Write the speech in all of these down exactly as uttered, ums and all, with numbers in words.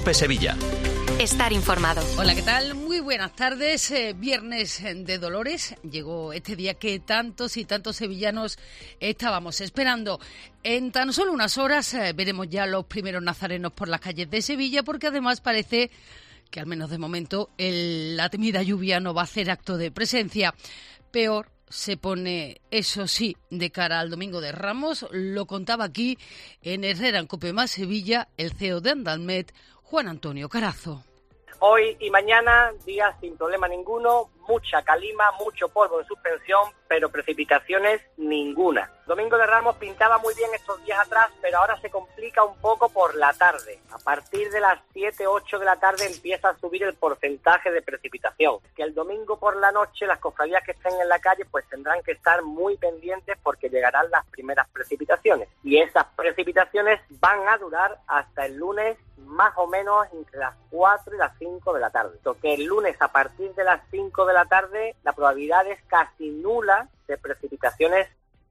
COPE Sevilla. Estar informado. Hola, ¿qué tal? Muy buenas tardes. Eh, viernes de Dolores. Llegó este día que tantos y tantos sevillanos estábamos esperando. En tan solo unas horas eh, veremos ya los primeros nazarenos por las calles de Sevilla, porque además parece que, al menos de momento, el, la temida lluvia no va a hacer acto de presencia. Peor se pone, eso sí, de cara al Domingo de Ramos. Lo contaba aquí en Herrera en COPE Más Sevilla el C E O de Andalmet, Juan Antonio Carazo. Hoy y mañana, días sin problema ninguno, mucha calima, mucho polvo de suspensión, pero precipitaciones ninguna. Domingo de Ramos pintaba muy bien estos días atrás, pero ahora se complica un poco por la tarde. A partir de las siete, ocho de la tarde empieza a subir el porcentaje de precipitación. Que el domingo por la noche las cofradías que estén en la calle pues tendrán que estar muy pendientes porque llegarán las primeras precipitaciones. Y esas precipitaciones van a durar hasta el lunes, más o menos entre las cuatro y las cinco de la tarde. Que el lunes a partir de las cinco de la tarde la probabilidad es casi nula de precipitaciones.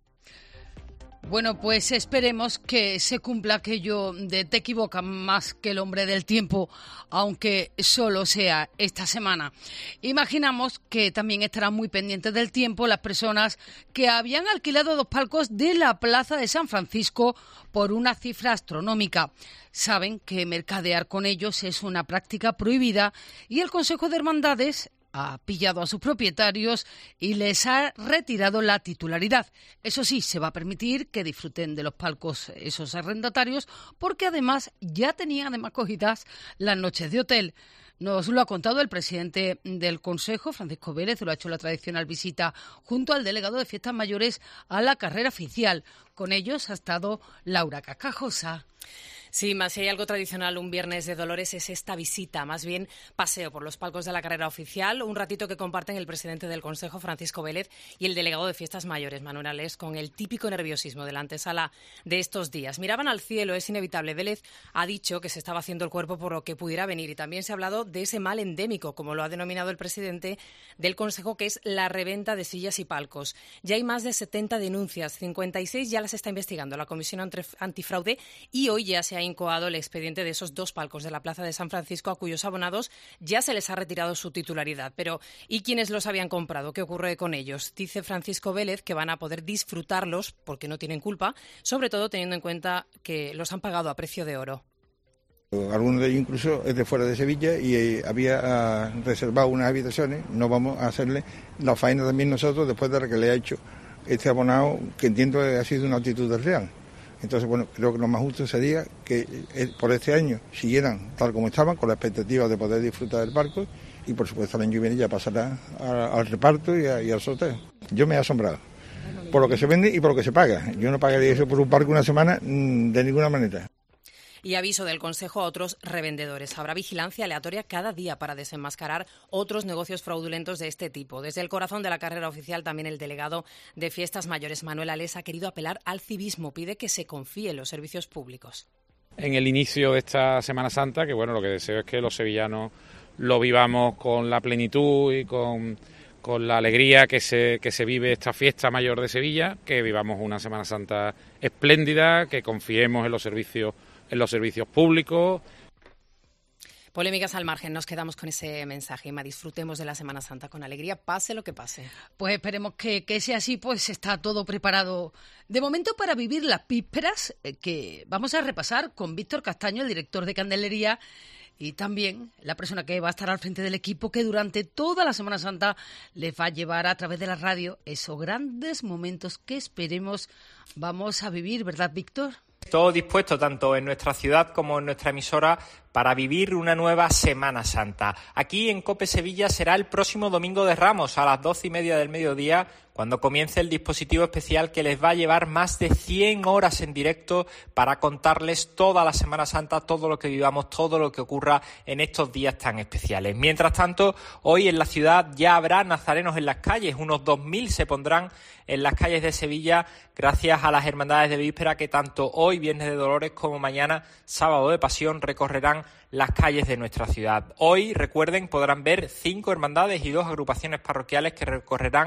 Bueno, pues esperemos que se cumpla aquello de te equivocas más que el hombre del tiempo, aunque solo sea esta semana. Imaginamos que también estarán muy pendientes del tiempo las personas que habían alquilado dos palcos de la Plaza de San Francisco por una cifra astronómica. Saben que mercadear con ellos es una práctica prohibida y el Consejo de Hermandades ha pillado a sus propietarios y les ha retirado la titularidad. Eso sí, se va a permitir que disfruten de los palcos esos arrendatarios, porque además ya tenían además cogidas las noches de hotel. Nos lo ha contado el presidente del Consejo, Francisco Vélez, lo ha hecho la tradicional visita junto al delegado de Fiestas Mayores a la carrera oficial. Con ellos ha estado Laura Cascajosa. Sí, más si hay algo tradicional un viernes de Dolores es esta visita, más bien paseo por los palcos de la carrera oficial, un ratito que comparten el presidente del Consejo, Francisco Vélez, y el delegado de Fiestas Mayores, Manuel Alés, con el típico nerviosismo de la antesala de estos días. Miraban al cielo, es inevitable. Vélez ha dicho que se estaba haciendo el cuerpo por lo que pudiera venir y también se ha hablado de ese mal endémico, como lo ha denominado el presidente del Consejo, que es la reventa de sillas y palcos. Ya hay más de setenta denuncias, cincuenta y seis ya las está investigando la Comisión Antifraude y hoy ya se ha incoado el expediente de esos dos palcos de la Plaza de San Francisco a cuyos abonados ya se les ha retirado su titularidad. Pero ¿y quiénes los habían comprado? ¿Qué ocurre con ellos? Dice Francisco Vélez que van a poder disfrutarlos porque no tienen culpa, sobre todo teniendo en cuenta que los han pagado a precio de oro. Algunos de ellos incluso es de fuera de Sevilla y eh, había uh, reservado unas habitaciones. No vamos a hacerle la faena también nosotros después de lo que le ha hecho este abonado, que entiendo que ha sido una actitud real. Entonces, bueno, creo que lo más justo sería que eh, por este año siguieran tal como estaban, con la expectativa de poder disfrutar del barco y, por supuesto, el año que viene ya pasará a, al reparto y, a, y al sorteo. Yo me he asombrado por lo que se vende y por lo que se paga. Yo no pagaría eso por un barco una semana mm, de ninguna manera. Y aviso del Consejo a otros revendedores. Habrá vigilancia aleatoria cada día para desenmascarar otros negocios fraudulentos de este tipo. Desde el corazón de la carrera oficial, también el delegado de Fiestas Mayores, Manuel Alés, ha querido apelar al civismo. Pide que se confíe en los servicios públicos. En el inicio de esta Semana Santa, que bueno, lo que deseo es que los sevillanos lo vivamos con la plenitud y con, con la alegría que se, que se vive esta fiesta mayor de Sevilla, que vivamos una Semana Santa espléndida, que confiemos en los servicios en los servicios públicos. Polémicas al margen, nos quedamos con ese mensaje. Emma, disfrutemos de la Semana Santa con alegría, pase lo que pase. Pues esperemos que, que sea así, pues está todo preparado de momento para vivir las vísperas, eh, que vamos a repasar con Víctor Castaño, el director de Candelería, y también la persona que va a estar al frente del equipo, que durante toda la Semana Santa les va a llevar a través de la radio esos grandes momentos que esperemos vamos a vivir, ¿verdad, Víctor? Todo dispuesto tanto en nuestra ciudad como en nuestra emisora para vivir una nueva Semana Santa. Aquí en COPE Sevilla será el próximo Domingo de Ramos a las doce y media del mediodía, cuando comience el dispositivo especial que les va a llevar más de cien horas en directo para contarles toda la Semana Santa, todo lo que vivamos, todo lo que ocurra en estos días tan especiales. Mientras tanto, hoy en la ciudad ya habrá nazarenos en las calles, unos dos mil se pondrán en las calles de Sevilla gracias a las hermandades de víspera que tanto hoy, Viernes de Dolores, como mañana, Sábado de Pasión, recorrerán las calles de nuestra ciudad. Hoy, recuerden, podrán ver cinco hermandades y dos agrupaciones parroquiales que recorrerán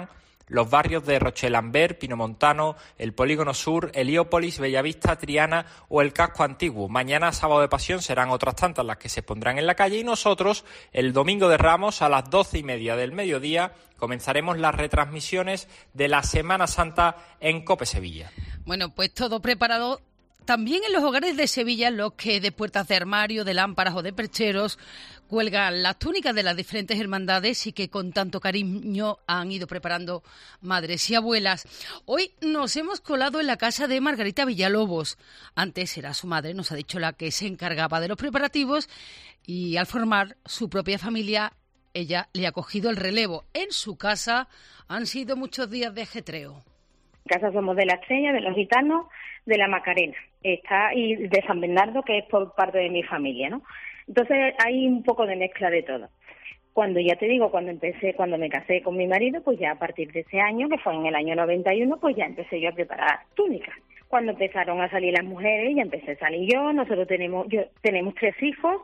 Los barrios de Rochelambert, Pinomontano, el Polígono Sur, Heliópolis, Bellavista, Triana o el Casco Antiguo. Mañana, sábado de Pasión, serán otras tantas las que se pondrán en la calle y nosotros, el domingo de Ramos, a las doce y media del mediodía, comenzaremos las retransmisiones de la Semana Santa en COPE Sevilla. Bueno, pues todo preparado también en los hogares de Sevilla, en los que de puertas de armario, de lámparas o de percheros cuelgan las túnicas de las diferentes hermandades y que con tanto cariño han ido preparando madres y abuelas. Hoy nos hemos colado en la casa de Margarita Villalobos. Antes era su madre, nos ha dicho, la que se encargaba de los preparativos, y al formar su propia familia, ella le ha cogido el relevo. En su casa han sido muchos días de ajetreo. En casa somos de la Estrella, de los Gitanos, de la Macarena, está y de San Bernardo, que es por parte de mi familia, ¿no? Entonces hay un poco de mezcla de todo. Cuando ya te digo, cuando empecé, cuando me casé con mi marido, pues ya a partir de ese año, que fue en el año noventa y uno, pues ya empecé yo a preparar túnicas. Cuando empezaron a salir las mujeres, ya empecé a salir yo. Nosotros tenemos, yo tenemos tres hijos.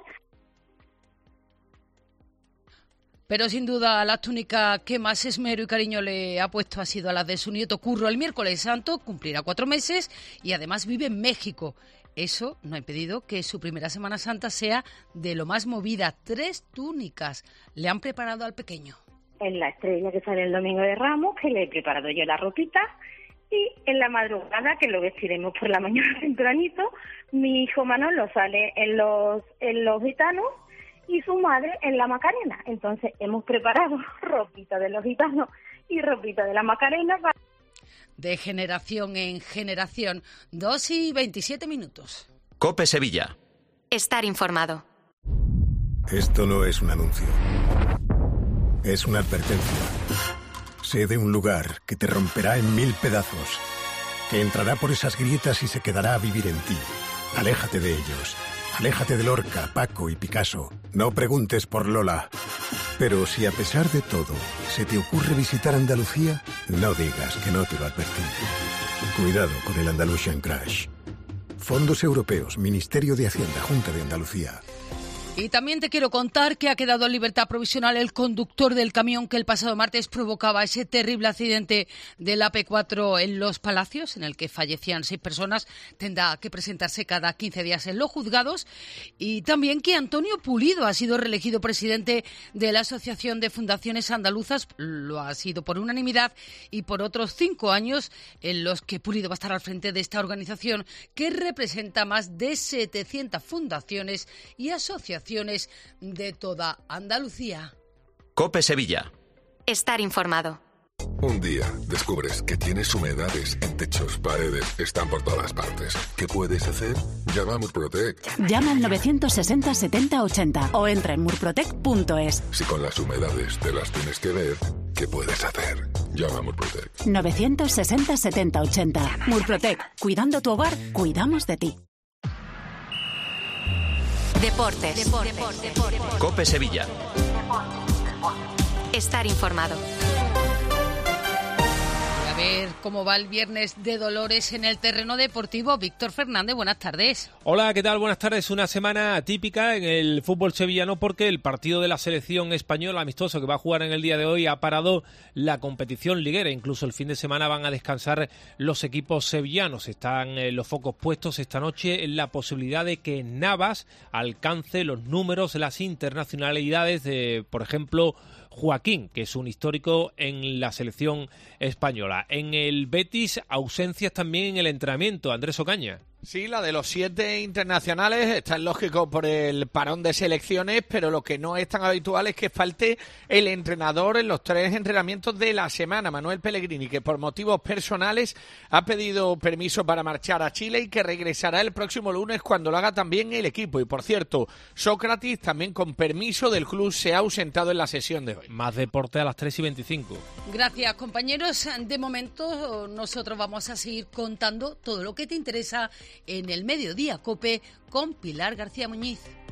Pero sin duda la túnica que más esmero y cariño le ha puesto ha sido a la de su nieto Curro. El miércoles santo cumplirá cuatro meses y además vive en México. Eso no ha impedido que su primera Semana Santa sea de lo más movida. Tres túnicas le han preparado al pequeño. En la Estrella, que sale el domingo de Ramos, que le he preparado yo la ropita, y en la madrugada, que lo vestiremos por la mañana tempranito, mi hijo Manolo sale en los, en los Gitanos y su madre en la Macarena. Entonces hemos preparado ropita de los Gitanos y ropita de la Macarena. Para... De generación en generación, dos y veintisiete minutos. COPE Sevilla. Estar informado. Esto no es un anuncio. Es una advertencia. Sé de un lugar que te romperá en mil pedazos, que entrará por esas grietas y se quedará a vivir en ti. Aléjate de ellos. Aléjate de Lorca, Paco y Picasso. No preguntes por Lola. Pero si a pesar de todo se te ocurre visitar Andalucía, no digas que no te lo advertí. Cuidado con el Andalusian Crash. Fondos Europeos, Ministerio de Hacienda, Junta de Andalucía. Y también te quiero contar que ha quedado en libertad provisional el conductor del camión que el pasado martes provocaba ese terrible accidente de la A P cuatro en Los Palacios, en el que fallecían seis personas. Tendrá que presentarse cada quince días en los juzgados. Y también que Antonio Pulido ha sido reelegido presidente de la Asociación de Fundaciones Andaluzas. Lo ha sido por unanimidad y por otros cinco años en los que Pulido va a estar al frente de esta organización que representa más de setecientas fundaciones y asociaciones de toda Andalucía. COPE Sevilla. Estar informado. Un día descubres que tienes humedades en techos, paredes, están por todas partes. ¿Qué puedes hacer? Llama a Murprotec. Llama al novecientos sesenta setenta ochenta o entra en murprotec punto es. Si con las humedades te las tienes que ver, ¿qué puedes hacer? Llama a Murprotec. novecientos sesenta setenta ochenta. Murprotec. Cuidando tu hogar, cuidamos de ti. Deportes. Deportes. Deportes. COPE Sevilla. Estar informado. A ver cómo va el viernes de Dolores en el terreno deportivo. Víctor Fernández, buenas tardes. Hola, ¿qué tal? Buenas tardes. Una semana atípica en el fútbol sevillano porque el partido de la selección española amistoso que va a jugar en el día de hoy ha parado la competición liguera. Incluso el fin de semana van a descansar los equipos sevillanos. Están eh, los focos puestos esta noche en la posibilidad de que Navas alcance los números, las internacionalidades de, por ejemplo, Joaquín, que es un histórico en la selección española. En el Betis, ausencias también en el entrenamiento. Andrés Ocaña. Sí, la de los siete internacionales está en lógico por el parón de selecciones, pero lo que no es tan habitual es que falte el entrenador en los tres entrenamientos de la semana, Manuel Pellegrini, que por motivos personales ha pedido permiso para marchar a Chile y que regresará el próximo lunes cuando lo haga también el equipo. Y por cierto, Sócrates también con permiso del club se ha ausentado en la sesión de hoy. Más deporte a las tres y veinticinco. Gracias, compañeros. De momento nosotros vamos a seguir contando todo lo que te interesa en el Mediodía COPE con Pilar García Muñiz.